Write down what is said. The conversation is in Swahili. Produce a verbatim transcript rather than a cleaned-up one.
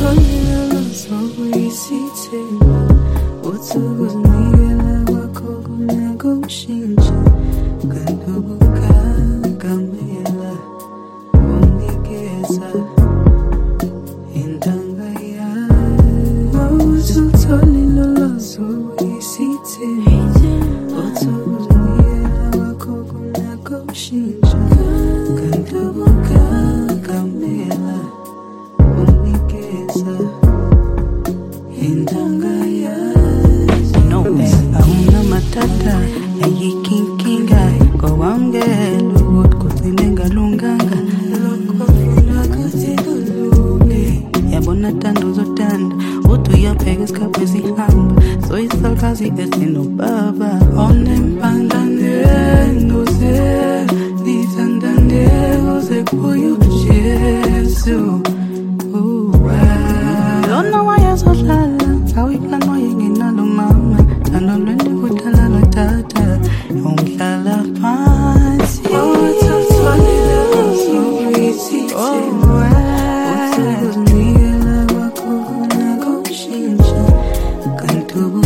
utholile sokuyisidingo uthi ukuzinikela kwakho kunakushintsha kanti ukugagamela unikeza intanga yayo uthi utholile sokuyisidingo uthi ukuzinikela kwakho kunakushintsha kanti ukugagamela unikeza intanga yayo. No babe, auna matata ayikinkinga kowamngelo ukuthi ngalunganga lokho futhi kulunge yabona tando zotanda uthi uyapheka isikhathi esihamba so isakazi esinobaba onempangane uze nithandane uze kuyo Jesu. Don't know why you're so lala. How we plan why you get no mama. I know when they put a lot of tata. Don't get a fancy. Oh, it's so funny, so easy. Oh, what's it was me? I love a cool, I go change. Can't do